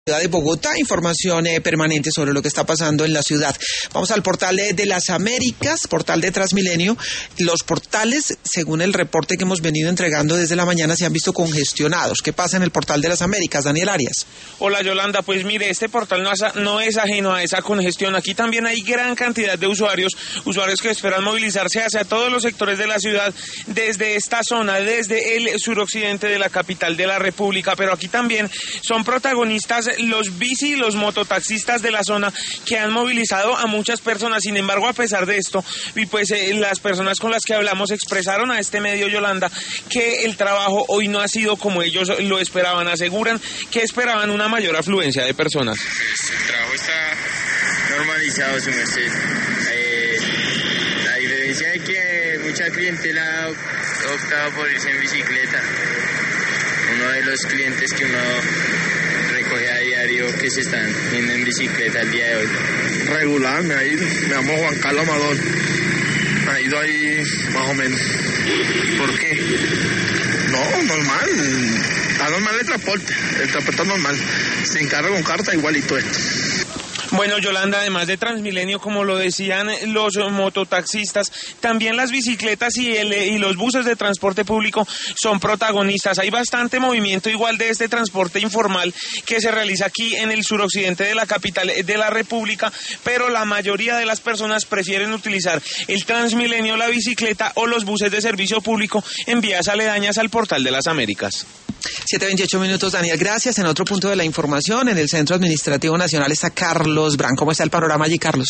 Ciudad de Bogotá, información permanente sobre lo que está pasando en la ciudad. Vamos al portal de las Américas, portal de Transmilenio. Los portales, según el reporte que hemos venido entregando desde la mañana, se han visto congestionados. ¿Qué pasa en el portal de las Américas? Daniel Arias. Hola Yolanda, pues mire, este portal no es ajeno a esa congestión. Aquí también hay gran cantidad de usuarios que esperan movilizarse hacia todos los sectores de la ciudad, desde esta zona, desde el suroccidente de la capital de la República, pero aquí también son protagonistas los bici y los mototaxistas de la zona que han movilizado a muchas personas. Sin embargo, a pesar de esto, y pues las personas con las que hablamos expresaron a este medio, Yolanda, que el trabajo hoy no ha sido como ellos lo esperaban. Aseguran que esperaban una mayor afluencia de personas. El trabajo está normalizado, su merced. La diferencia es que mucha clientela ha optado por irse en bicicleta. Uno de los clientes que uno recoge a diario que se están yendo en bicicleta el día de hoy. Regular, me ha ido. Me llamo Juan Carlos Amador. Me ha ido ahí más o menos. ¿Por qué? No, normal. Está normal el transporte normal. Sin carro, con carta, igualito esto. Bueno, Yolanda, además de Transmilenio, como lo decían los mototaxistas, también las bicicletas y los buses de transporte público son protagonistas. Hay bastante movimiento igual de este transporte informal que se realiza aquí en el suroccidente de la capital de la República, pero la mayoría de las personas prefieren utilizar el Transmilenio, la bicicleta o los buses de servicio público en vías aledañas al portal de las Américas. 7:28 minutos, Daniel, gracias. En otro punto de la información, en el Centro Administrativo Nacional está Carlos Bran. ¿Cómo está el panorama allí, Carlos?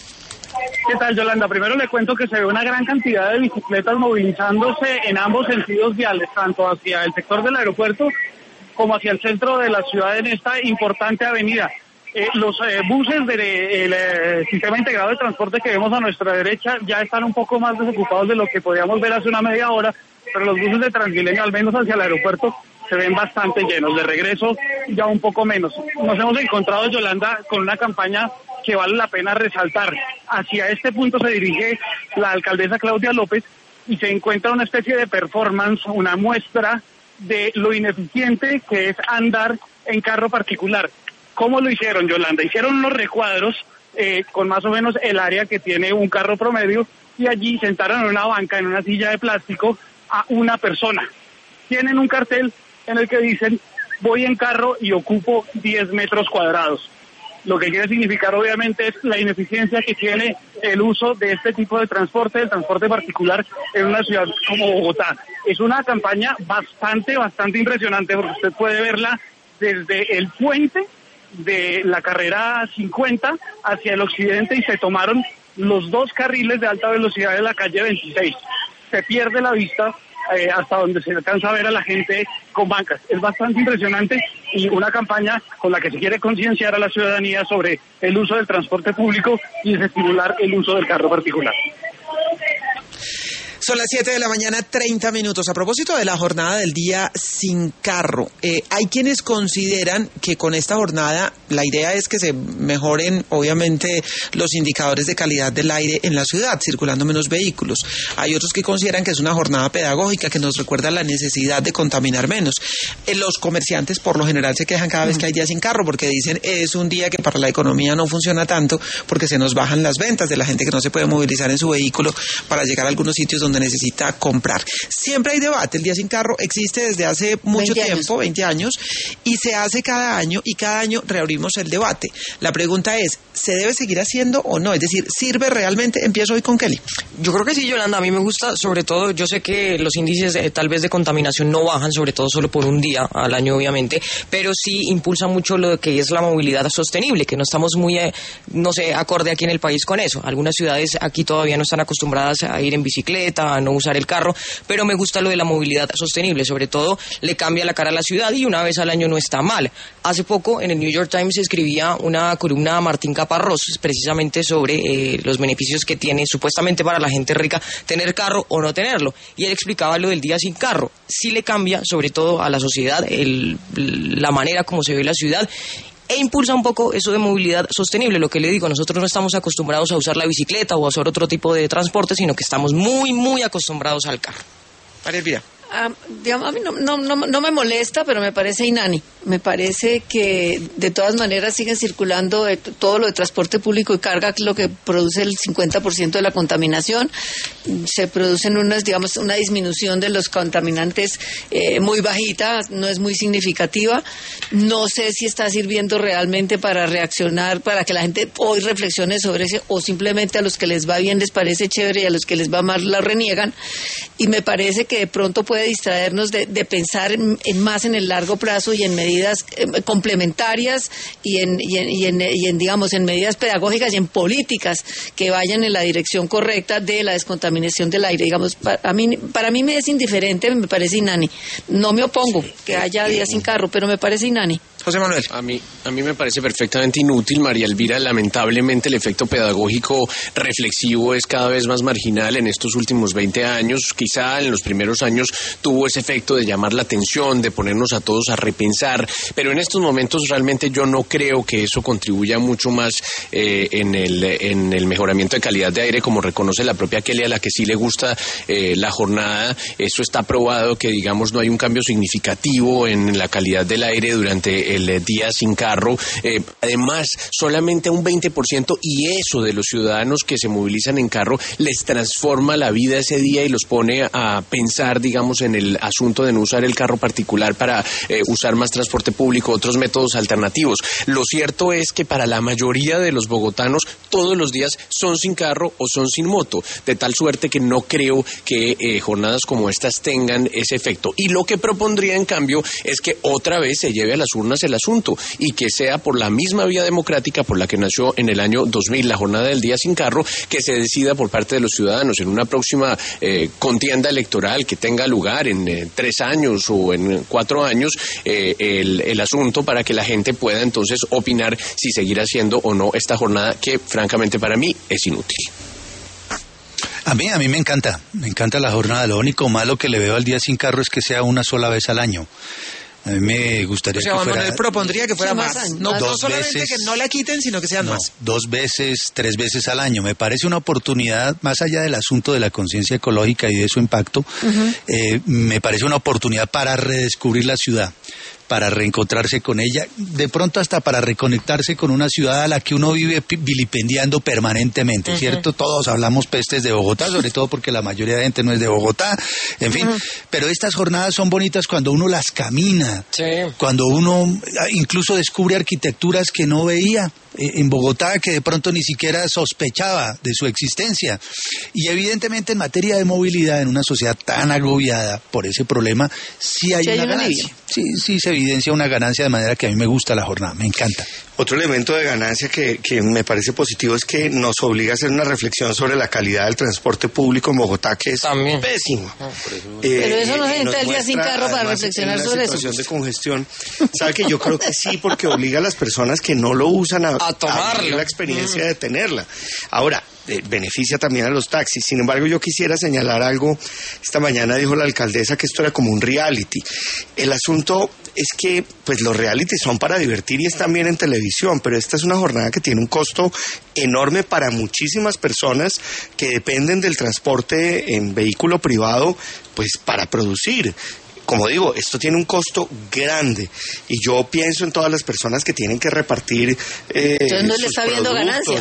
¿Qué tal, Yolanda? Primero le cuento que se ve una gran cantidad de bicicletas movilizándose en ambos sentidos viales, tanto hacia el sector del aeropuerto como hacia el centro de la ciudad en esta importante avenida. Los buses del sistema integrado de transporte que vemos a nuestra derecha ya están un poco más desocupados de lo que podíamos ver hace una media hora, pero los buses de Transmilenio, al menos hacia el aeropuerto, se ven bastante llenos. De regreso ya un poco menos. Nos hemos encontrado, Yolanda, con una campaña que vale la pena resaltar. Hacia este punto se dirige la alcaldesa Claudia López y se encuentra una especie de performance, una muestra de lo ineficiente que es andar en carro particular. ¿Cómo lo hicieron, Yolanda? Hicieron unos recuadros con más o menos el área que tiene un carro promedio y allí sentaron en una banca, en una silla de plástico, a una persona. Tienen un cartel en el que dicen: voy en carro y ocupo 10 metros cuadrados. Lo que quiere significar obviamente es la ineficiencia que tiene el uso de este tipo de transporte, el transporte particular en una ciudad como Bogotá. Es una campaña bastante impresionante, porque usted puede verla desde el puente de la carrera 50 hacia el occidente y se tomaron los dos carriles de alta velocidad de la calle 26. Se pierde la vista hasta donde se alcanza a ver a la gente con bancas. Es bastante impresionante y una campaña con la que se quiere concienciar a la ciudadanía sobre el uso del transporte público y desestimular el uso del carro particular. Son las 7:30 a.m. A propósito de la jornada del día sin carro, hay quienes consideran que con esta jornada la idea es que se mejoren, obviamente, los indicadores de calidad del aire en la ciudad, circulando menos vehículos. Hay otros que consideran que es una jornada pedagógica que nos recuerda la necesidad de contaminar menos. Los comerciantes, por lo general, se quejan cada vez que hay día sin carro porque dicen es un día que para la economía no funciona tanto porque se nos bajan las ventas de la gente que no se puede movilizar en su vehículo para llegar a algunos sitios donde necesita comprar. Siempre hay debate. El día sin carro existe desde hace mucho tiempo, 20 años, y se hace cada año, y cada año reabrimos el debate. La pregunta es, ¿se debe seguir haciendo o no? Es decir, ¿sirve realmente? Empiezo hoy con Kelly. Yo creo que sí, Yolanda. A mí me gusta, sobre todo, yo sé que los índices tal vez de contaminación no bajan, sobre todo solo por un día al año, obviamente, pero sí impulsa mucho lo que es la movilidad sostenible, que no estamos muy, acorde aquí en el país con eso. Algunas ciudades aquí todavía no están acostumbradas a ir en bicicleta, a no usar el carro, pero me gusta lo de la movilidad sostenible, sobre todo le cambia la cara a la ciudad y una vez al año no está mal. Hace poco en el New York Times se escribía una columna a Martín Caparrós precisamente sobre los beneficios que tiene supuestamente para la gente rica tener carro o no tenerlo, y él explicaba lo del día sin carro. Sí le cambia sobre todo a la sociedad la manera como se ve la ciudad e impulsa un poco eso de movilidad sostenible. Lo que le digo, nosotros no estamos acostumbrados a usar la bicicleta o a usar otro tipo de transporte, sino que estamos muy acostumbrados al carro. María Elvira. digamos, a mí no me molesta, pero me parece inani. Me parece que de todas maneras siguen circulando todo lo de transporte público y carga, lo que produce el 50% de la contaminación. Se producen una disminución de los contaminantes muy bajita, no es muy significativa. No sé si está sirviendo realmente para reaccionar, para que la gente hoy reflexione sobre eso, o simplemente a los que les va bien les parece chévere y a los que les va mal la reniegan. Y me parece que de pronto puede distraernos de pensar más en el largo plazo y en medidas complementarias y en digamos en medidas pedagógicas y en políticas que vayan en la dirección correcta de la descontaminación del aire. Digamos, para mí me es indiferente, me parece inani. No me opongo que haya días sin carro, pero me parece inani. José Manuel. A mí me parece perfectamente inútil, María Elvira. Lamentablemente el efecto pedagógico reflexivo es cada vez más marginal en estos últimos 20 años. Quizá en los primeros años tuvo ese efecto de llamar la atención, de ponernos a todos a repensar, pero en estos momentos realmente yo no creo que eso contribuya mucho más en el mejoramiento de calidad de aire, como reconoce la propia Kelly, a la que sí le gusta la jornada. Eso está probado que, digamos, no hay un cambio significativo en la calidad del aire durante el día sin carro. Además, solamente un 20% y eso de los ciudadanos que se movilizan en carro les transforma la vida ese día y los pone a pensar, digamos, en el asunto de no usar el carro particular para usar más transporte público, otros métodos alternativos. Lo cierto es que para la mayoría de los bogotanos todos los días son sin carro o son sin moto, de tal suerte que no creo que jornadas como estas tengan ese efecto. Y lo que propondría, en cambio, es que otra vez se lleve a las urnas el asunto y que sea por la misma vía democrática por la que nació en el año 2000 la jornada del día sin carro, que se decida por parte de los ciudadanos en una próxima contienda electoral que tenga lugar en 3 años o en 4 años el asunto, para que la gente pueda entonces opinar si seguir haciendo o no esta jornada, que francamente para mí es inútil. A mí me encanta la jornada. Lo único malo que le veo al día sin carro es que sea una sola vez al año. A mí me gustaría que fuera... Manuel propondría que fuera más. No solamente veces, que no la quiten, sino que sean más. 2 veces, 3 veces al año. Me parece una oportunidad, más allá del asunto de la conciencia ecológica y de su impacto, me parece una oportunidad para redescubrir la ciudad, para reencontrarse con ella, de pronto hasta para reconectarse con una ciudad a la que uno vive vilipendiando permanentemente, ¿cierto? Todos hablamos pestes de Bogotá, sobre todo porque la mayoría de gente no es de Bogotá, en fin, pero estas jornadas son bonitas cuando uno las camina, cuando uno incluso descubre arquitecturas que no veía en Bogotá, que de pronto ni siquiera sospechaba de su existencia. Y evidentemente en materia de movilidad, en una sociedad tan agobiada por ese problema, sí hay una ganancia. Sí se evidencia una ganancia, de manera que a mí me gusta la jornada, me encanta. Otro elemento de ganancia que me parece positivo es que nos obliga a hacer una reflexión sobre la calidad del transporte público en Bogotá, que es pésimo. Pero eso no se entra el día sin carro para reflexionar sobre eso. La situación de congestión, ¿sabe que yo creo que sí? Porque obliga a las personas que no lo usan a tomarlo, la experiencia de tenerla. Ahora, beneficia también a los taxis. Sin embargo, yo quisiera señalar algo. Esta mañana dijo la alcaldesa que esto era como un reality. El asunto es que pues los realities son para divertir y están bien en televisión, pero esta es una jornada que tiene un costo enorme para muchísimas personas que dependen del transporte en vehículo privado, pues para producir. Como digo, esto tiene un costo grande y yo pienso en todas las personas que tienen que repartir entonces no le está viendo ganancia.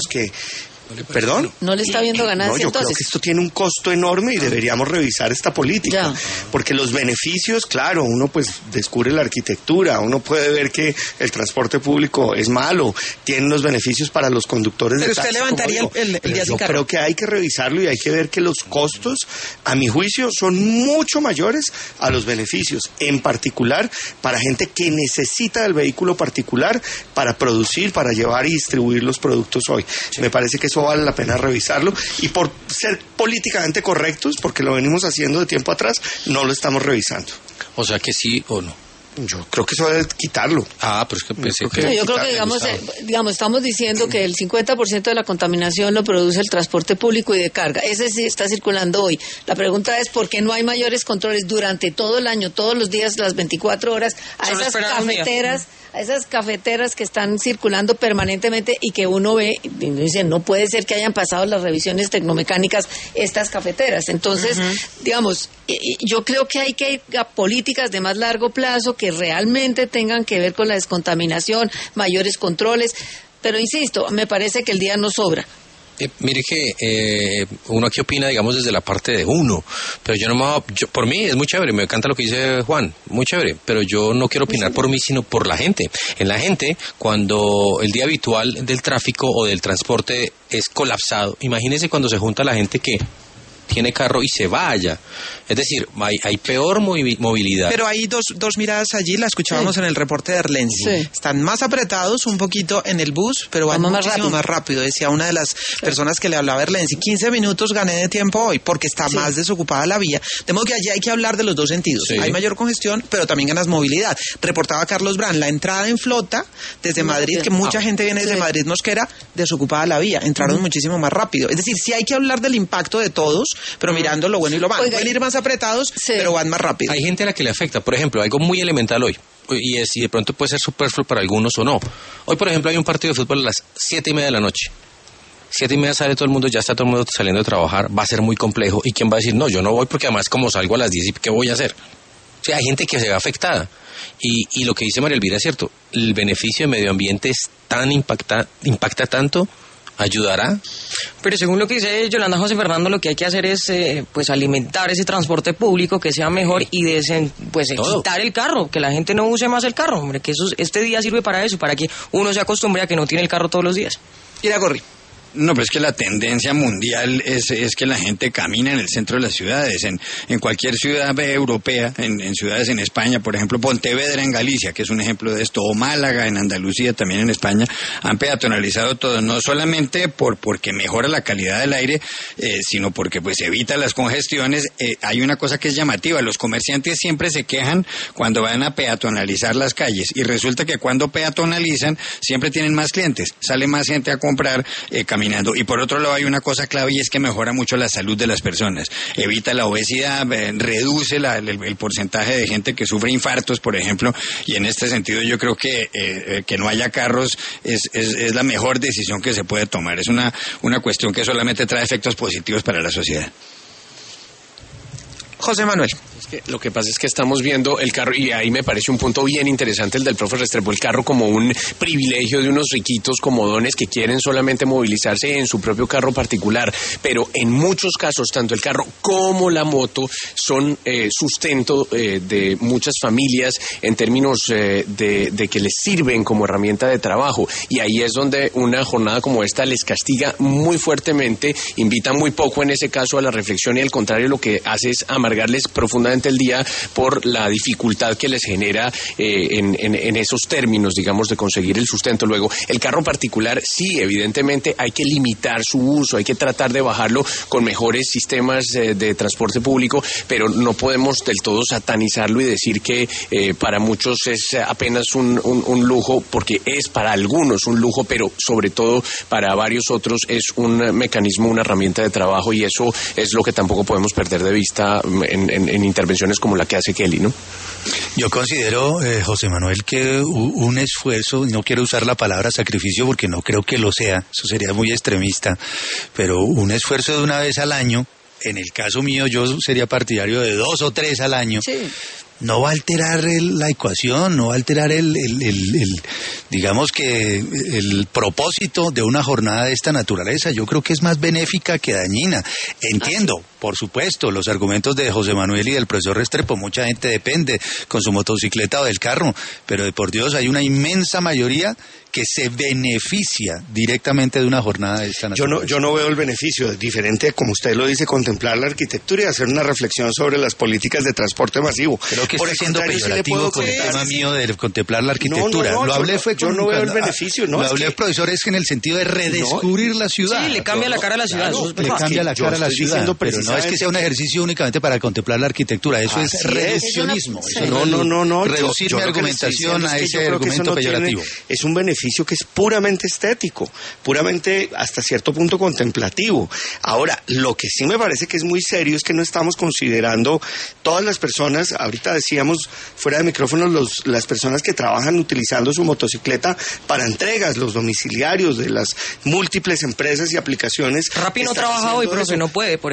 ¿Perdón? No le está viendo ganancia, yo entonces. creo que esto tiene un costo enorme y deberíamos revisar esta política. Porque los beneficios, claro, uno pues descubre la arquitectura, uno puede ver que el transporte público es malo, tiene los beneficios para los conductores de taxi. Pero usted levantaría el día sin carro. Yo creo que hay que revisarlo y hay que ver que los costos, a mi juicio, son mucho mayores a los beneficios, en particular para gente que necesita del vehículo particular para producir, para llevar y distribuir los productos hoy. Me parece que eso vale la pena revisarlo y por ser políticamente correctos, porque lo venimos haciendo de tiempo atrás, no lo estamos revisando. O sea que sí o no. Yo creo que eso debe quitarlo. Pero es que pensé yo creo que digamos, estamos diciendo que el 50% de la contaminación lo produce el transporte público y de carga. Ese sí está circulando hoy. La pregunta es ¿por qué no hay mayores controles durante todo el año, todos los días, las 24 horas, a esas cafeteras que están circulando permanentemente y que uno ve y dice, no puede ser que hayan pasado las revisiones tecnomecánicas estas cafeteras? Entonces, digamos, yo creo que hay que ir a políticas de más largo plazo que realmente tengan que ver con la descontaminación, mayores controles, pero insisto, me parece que el día no sobra. Mire que uno aquí opina, digamos, desde la parte de uno, pero por mí es muy chévere, me encanta lo que dice Juan, muy chévere, pero yo no quiero opinar por mí, sino por la gente. En la gente, cuando el día habitual del tráfico o del transporte es colapsado, imagínense cuando se junta la gente que tiene carro y se vaya. Es decir, hay peor movilidad. Pero hay dos miradas allí, la escuchábamos en el reporte de Arlenzi. Sí. Están más apretados un poquito en el bus, pero van muchísimo más rápido. Decía una de las personas que le hablaba a Arlenzi, 15 minutos gané de tiempo hoy, porque está más desocupada la vía. De modo que allí hay que hablar de los dos sentidos. Sí. Hay mayor congestión, pero también ganas movilidad. Reportaba Carlos Brand, la entrada en flota desde Madrid, que mucha gente viene desde Madrid Mosquera, desocupada la vía. Entraron muchísimo más rápido. Es decir, sí hay que hablar del impacto de todos, pero mirando lo bueno y lo malo. Pueden ir más apretados, pero van más rápido. Hay gente a la que le afecta. Por ejemplo, algo muy elemental hoy, y de pronto puede ser superfluo para algunos o no. Hoy, por ejemplo, hay un partido de fútbol a las 7:30 de la noche. 7:30 sale todo el mundo, ya está todo el mundo saliendo de trabajar, va a ser muy complejo. ¿Y quién va a decir, no, yo no voy porque además como salgo a las 10, ¿qué voy a hacer? O sea, hay gente que se ve afectada. Y lo que dice María Elvira es cierto, el beneficio de medio ambiente es impacta tanto, ayudará. Pero según lo que dice Yolanda José Fernando, lo que hay que hacer es pues alimentar ese transporte público que sea mejor y quitar el carro, que la gente no use más el carro, hombre, que este día sirve para eso, para que uno se acostumbre a que no tiene el carro todos los días. Iragorri. No, pues que la tendencia mundial es que la gente camina en el centro de las ciudades, en cualquier ciudad europea, en ciudades en España, por ejemplo, Pontevedra en Galicia, que es un ejemplo de esto, o Málaga en Andalucía, también en España, han peatonalizado todo, no solamente porque mejora la calidad del aire, sino porque pues evita las congestiones. Hay una cosa que es llamativa, los comerciantes siempre se quejan cuando van a peatonalizar las calles, y resulta que cuando peatonalizan siempre tienen más clientes, sale más gente a comprar caminando. Y por otro lado hay una cosa clave, y es que mejora mucho la salud de las personas, evita la obesidad, reduce el porcentaje de gente que sufre infartos, por ejemplo, y en este sentido yo creo que no haya carros es la mejor decisión que se puede tomar. Es una cuestión que solamente trae efectos positivos para la sociedad. José Manuel. Lo que pasa es que estamos viendo el carro, y ahí me parece un punto bien interesante el del profe Restrepo, el carro como un privilegio de unos riquitos comodones que quieren solamente movilizarse en su propio carro particular, pero en muchos casos tanto el carro como la moto son sustento de muchas familias en términos de que les sirven como herramienta de trabajo, y ahí es donde una jornada como esta les castiga muy fuertemente, invita muy poco en ese caso a la reflexión, y al contrario lo que hace es amargarles profundamente el día por la dificultad que les genera en esos términos, digamos, de conseguir el sustento. Luego, el carro particular, sí, evidentemente hay que limitar su uso, hay que tratar de bajarlo con mejores sistemas de transporte público, pero no podemos del todo satanizarlo y decir que para muchos es apenas un lujo, porque es para algunos un lujo, pero sobre todo para varios otros es un mecanismo, una herramienta de trabajo, y eso es lo que tampoco podemos perder de vista en intervenciones como la que hace Kelly, ¿no? Yo considero, José Manuel, que un esfuerzo, no quiero usar la palabra sacrificio porque no creo que lo sea, eso sería muy extremista, pero un esfuerzo de una vez al año, en el caso mío yo sería partidario de 2 o 3 al año. Sí. No va a alterar la ecuación, no va a alterar digamos que el propósito de una jornada de esta naturaleza. Yo creo que es más benéfica que dañina. Entiendo, por supuesto, los argumentos de José Manuel y del profesor Restrepo. Mucha gente depende con su motocicleta o del carro, pero de por Dios hay una inmensa mayoría que se beneficia directamente de una jornada de esta naturaleza. Yo no veo el beneficio, es diferente, como usted lo dice, contemplar la arquitectura y hacer una reflexión sobre las políticas de transporte masivo. Creo que está siendo peyorativo con el tema mío de contemplar la arquitectura. No, lo hablé yo no veo el beneficio. Lo hablé, profesor, es que en el sentido de redescubrir la ciudad. Sí, le cambia la cara a la ciudad. Le cambia la cara a la ciudad, pero no es que sea un ejercicio únicamente para contemplar la arquitectura, eso es reduccionismo. No. Reducir mi argumentación a ese argumento peyorativo. Es un beneficio que es puramente estético, puramente hasta cierto punto contemplativo. Ahora, lo que sí me parece que es muy serio es que no estamos considerando todas las personas, ahorita decíamos fuera de micrófonos, las personas que trabajan utilizando su motocicleta para entregas, los domiciliarios de las múltiples empresas y aplicaciones. Rappi no trabaja hoy, profe, no puede, por ejemplo.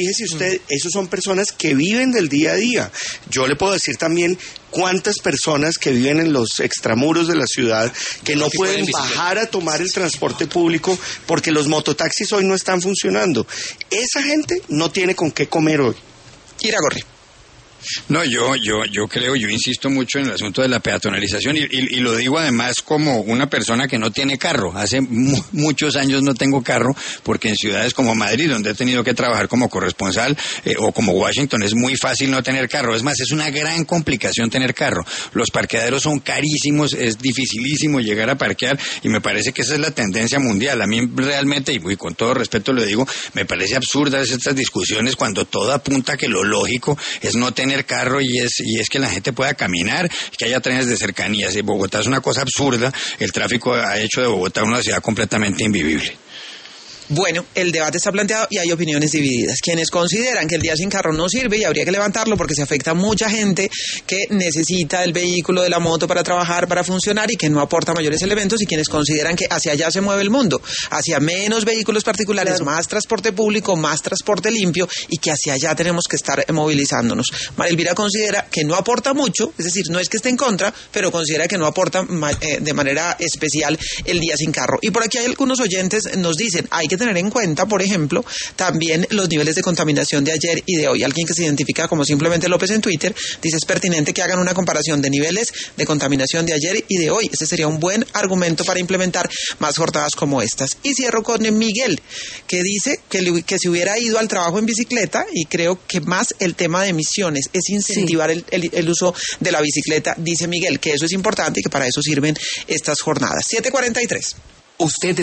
fíjese usted, esos son personas que viven del día a día. Yo le puedo decir también cuántas personas que viven en los extramuros de la ciudad que no pueden bajar a tomar el transporte público porque los mototaxis hoy no están funcionando. Esa gente no tiene con qué comer hoy. Iragorri. No, yo insisto mucho en el asunto de la peatonalización y lo digo además como una persona que no tiene carro. Hace muchos años no tengo carro porque en ciudades como Madrid, donde he tenido que trabajar como corresponsal, o como Washington, es muy fácil no tener carro. Es más, es una gran complicación tener carro. Los parqueaderos son carísimos, es dificilísimo llegar a parquear y me parece que esa es la tendencia mundial. A mí realmente, y con todo respeto lo digo, me parece absurdas estas discusiones cuando todo apunta que lo lógico es no tener carro y es que la gente pueda caminar, que haya trenes de cercanías. Bogotá es una cosa absurda, el tráfico ha hecho de Bogotá una ciudad completamente invivible. Bueno, el debate está planteado y hay opiniones divididas. Quienes consideran que el día sin carro no sirve y habría que levantarlo porque se afecta a mucha gente que necesita el vehículo de la moto para trabajar, para funcionar y que no aporta mayores elementos, y quienes consideran que hacia allá se mueve el mundo, hacia menos vehículos particulares, claro, más transporte público, más transporte limpio, y que hacia allá tenemos que estar movilizándonos. María Elvira considera que no aporta mucho, es decir, no es que esté en contra, pero considera que no aporta de manera especial el día sin carro. Y por aquí hay algunos oyentes nos dicen, hay que tener en cuenta, por ejemplo, también los niveles de contaminación de ayer y de hoy. Alguien que se identifica como simplemente López en Twitter dice, es pertinente que hagan una comparación de niveles de contaminación de ayer y de hoy. Ese sería un buen argumento para implementar más jornadas como estas. Y cierro con Miguel, que dice que si hubiera ido al trabajo en bicicleta, y creo que más el tema de emisiones es incentivar el uso de la bicicleta, dice Miguel, que eso es importante y que para eso sirven estas jornadas. 7:43. Usted